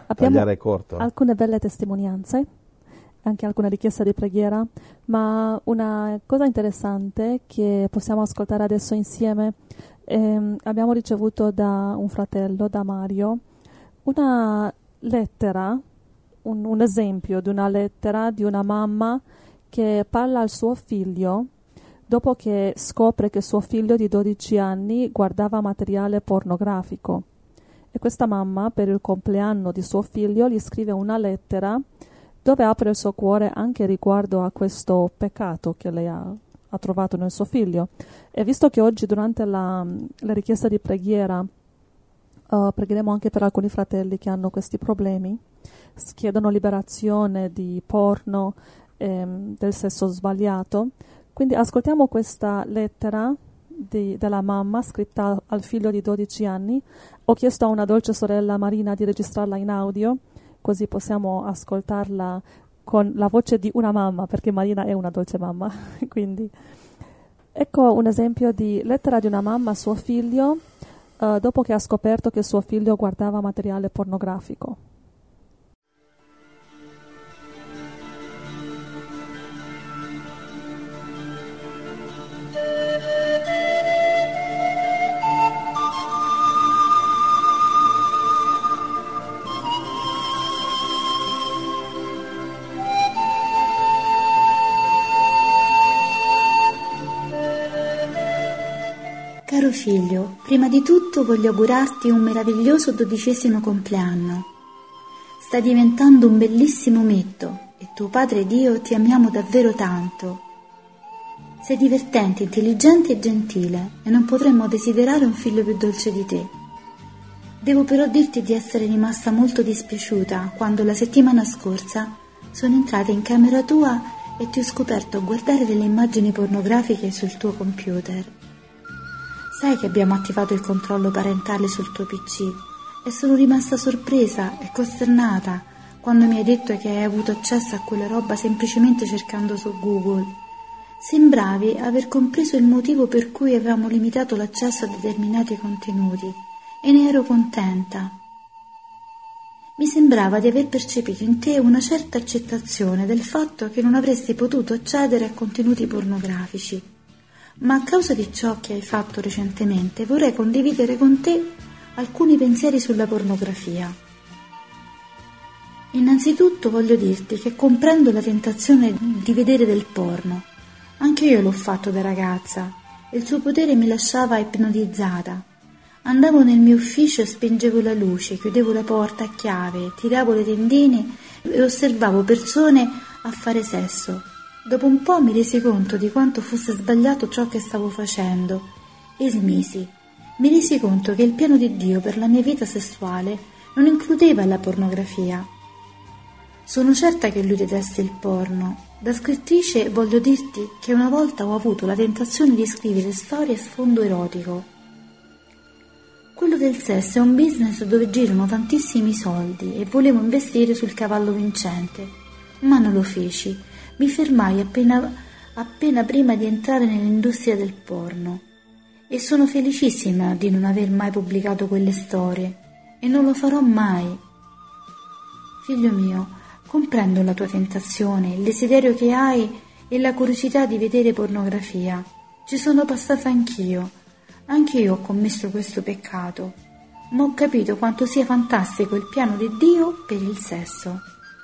Abbiamo tagliare corto. alcune belle testimonianze, anche alcune richieste di preghiera, ma una cosa interessante che possiamo ascoltare adesso insieme, abbiamo ricevuto da un fratello, da Mario, una lettera, un esempio di una lettera di una mamma che parla al suo figlio dopo che scopre che suo figlio di 12 anni guardava materiale pornografico. E questa mamma, per il compleanno di suo figlio, gli scrive una lettera dove apre il suo cuore anche riguardo a questo peccato che lei ha trovato nel suo figlio. E visto che oggi durante la richiesta di preghiera pregheremo anche per alcuni fratelli che hanno questi problemi, chiedono liberazione di porno, del sesso sbagliato, quindi ascoltiamo questa lettera della mamma scritta al figlio di 12 anni. Ho chiesto a una dolce sorella Marina di registrarla in audio, così possiamo ascoltarla con la voce di una mamma, perché Marina è una dolce mamma. Quindi ecco un esempio di lettera di una mamma a suo figlio dopo che ha scoperto che suo figlio guardava materiale pornografico. Caro figlio, prima di tutto voglio augurarti un meraviglioso 12° compleanno. Stai diventando un bellissimo metto e tuo padre ed io ti amiamo davvero tanto. Sei divertente, intelligente e gentile e non potremmo desiderare un figlio più dolce di te. Devo però dirti di essere rimasta molto dispiaciuta quando la settimana scorsa sono entrata in camera tua e ti ho scoperto a guardare delle immagini pornografiche sul tuo computer. Sai che abbiamo attivato il controllo parentale sul tuo PC e sono rimasta sorpresa e costernata quando mi hai detto che hai avuto accesso a quella roba semplicemente cercando su Google. Sembravi aver compreso il motivo per cui avevamo limitato l'accesso a determinati contenuti e ne ero contenta. Mi sembrava di aver percepito in te una certa accettazione del fatto che non avresti potuto accedere a contenuti pornografici. Ma a causa di ciò che hai fatto recentemente vorrei condividere con te alcuni pensieri sulla pornografia. Innanzitutto voglio dirti che comprendo la tentazione di vedere del porno. Anche io l'ho fatto da ragazza e il suo potere mi lasciava ipnotizzata. Andavo nel mio ufficio e spengevo la luce, chiudevo la porta a chiave, tiravo le tendine e osservavo persone a fare sesso. Dopo un po' mi resi conto di quanto fosse sbagliato ciò che stavo facendo e smisi. Mi resi conto che il piano di Dio per la mia vita sessuale non includeva la pornografia. Sono certa che lui detesta il porno. Da scrittrice voglio dirti che una volta ho avuto la tentazione di scrivere storie a sfondo erotico. Quello del sesso è un business dove girano tantissimi soldi e volevo investire sul cavallo vincente, ma non lo feci. Mi fermai appena prima di entrare nell'industria del porno e sono felicissima di non aver mai pubblicato quelle storie e non lo farò mai. Figlio mio, comprendo la tua tentazione, il desiderio che hai e la curiosità di vedere pornografia. Ci sono passata anch'io. Anche io ho commesso questo peccato, ma ho capito quanto sia fantastico il piano di Dio per il sesso.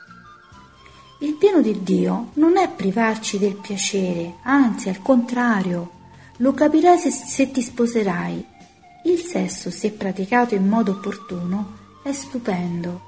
Il piano di Dio non è privarci del piacere, anzi al contrario, lo capirai se ti sposerai. Il sesso, se praticato in modo opportuno, è stupendo.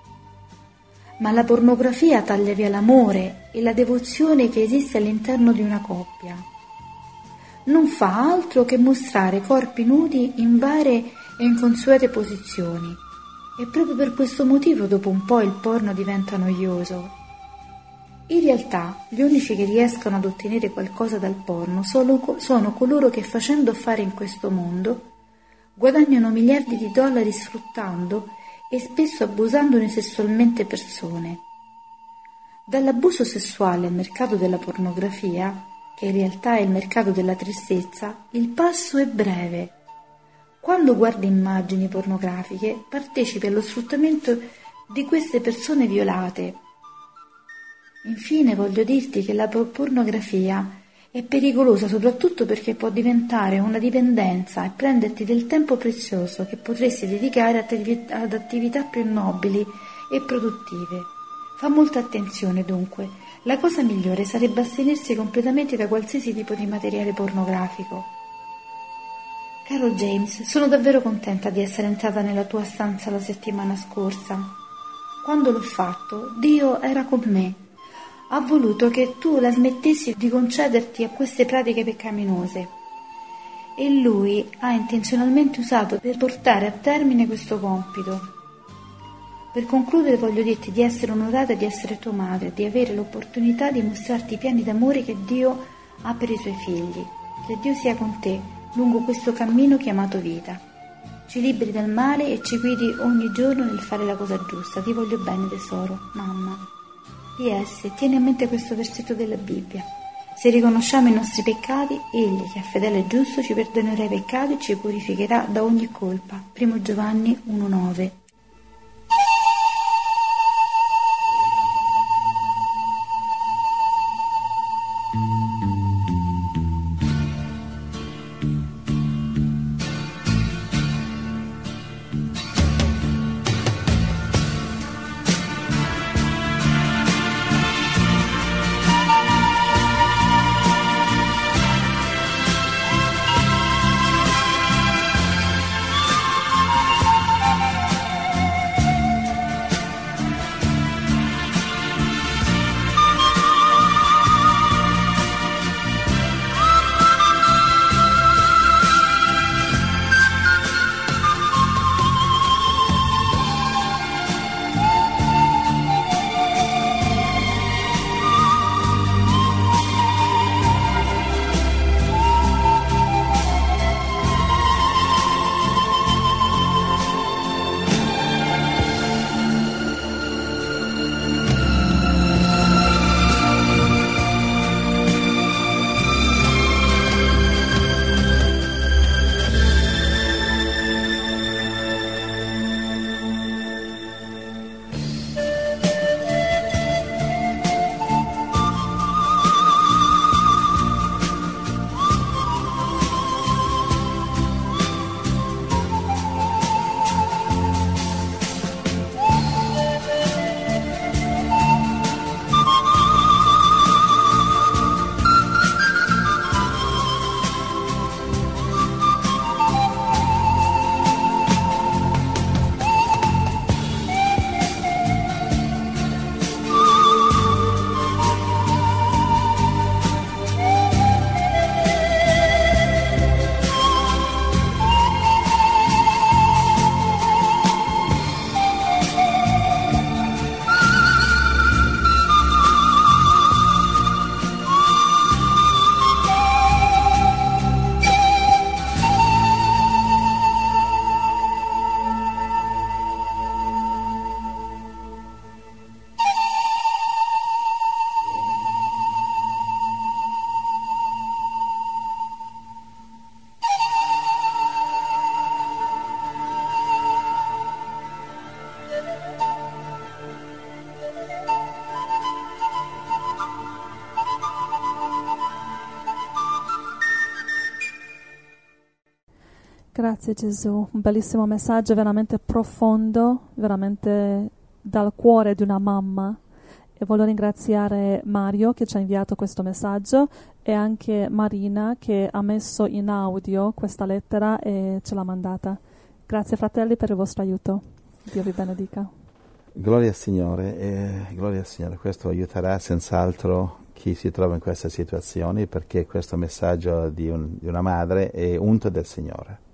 Ma la pornografia taglia via l'amore e la devozione che esiste all'interno di una coppia. Non fa altro che mostrare corpi nudi in varie e inconsuete posizioni. E proprio per questo motivo dopo un po' il porno diventa noioso. In realtà gli unici che riescono ad ottenere qualcosa dal porno sono coloro che, facendo affari in questo mondo, guadagnano miliardi di dollari sfruttando e spesso abusandone sessualmente persone. Dall'abuso sessuale al mercato della pornografia, che in realtà è il mercato della tristezza, il passo è breve. Quando guardi immagini pornografiche partecipi allo sfruttamento di queste persone violate. Infine voglio dirti che la pornografia è pericolosa soprattutto perché può diventare una dipendenza e prenderti del tempo prezioso che potresti dedicare ad attività più nobili e produttive. Fa molta attenzione dunque. La cosa migliore sarebbe astenersi completamente da qualsiasi tipo di materiale pornografico. Caro James, sono davvero contenta di essere entrata nella tua stanza la settimana scorsa. Quando l'ho fatto, Dio era con me. Ha voluto che tu la smettessi di concederti a queste pratiche peccaminose. E Lui ha intenzionalmente usato per portare a termine questo compito. Per concludere voglio dirti di essere onorata di essere tua madre, di avere l'opportunità di mostrarti i piani d'amore che Dio ha per i suoi figli. Che Dio sia con te lungo questo cammino chiamato vita. Ci liberi dal male e ci guidi ogni giorno nel fare la cosa giusta. Ti voglio bene, tesoro, mamma. P.S. Tieni a mente questo versetto della Bibbia. Se riconosciamo i nostri peccati, Egli, che è fedele e giusto, ci perdonerà i peccati e ci purificherà da ogni colpa. 1 Giovanni 1,9. Grazie Gesù, un bellissimo messaggio veramente profondo, veramente dal cuore di una mamma. E voglio ringraziare Mario che ci ha inviato questo messaggio e anche Marina che ha messo in audio questa lettera e ce l'ha mandata. Grazie fratelli per il vostro aiuto. Dio vi benedica. Gloria al Signore, questo aiuterà senz'altro chi si trova in questa situazione perché questo messaggio di una madre è unto del Signore.